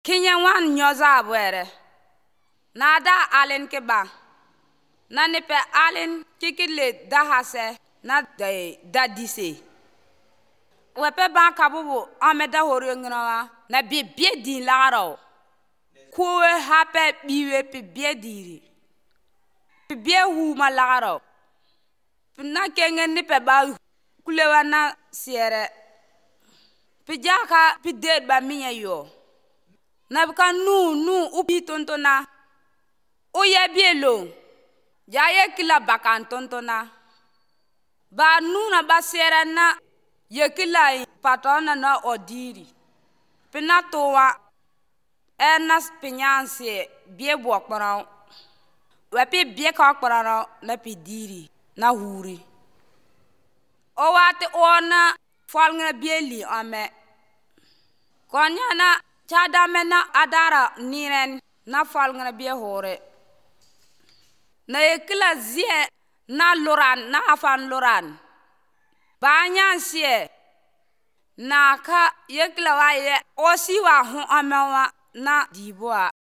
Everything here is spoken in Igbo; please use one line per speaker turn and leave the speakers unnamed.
Kinye wan nyoza bwere. Nada alen ke ba. Na nepe alen kikile dahase na da dise. Wepe ba kabubu ameda horengrawa na bibie din laro. Kuwe hape biwe bibie diri. Bibie hu malaro. Na kenge nepe ba kulewa na siere. Pijaka pided ba minya yo. Na bika nu upi tontona. Oye bielo. Jaye kila bakan tontona. Ba nu na ba siere na yekila patona na odiri. Pina towa enas pinyansi bie buokpara. Wepi bie kakpara na pidiri na huri. Owate ona falnga bieli ame. Konya na chadame na adara niren na falnga bie hore. Na yekila zie na loran na afan loran. Banyansie na ka yekila wa ye osi wa hu amewa na diboa.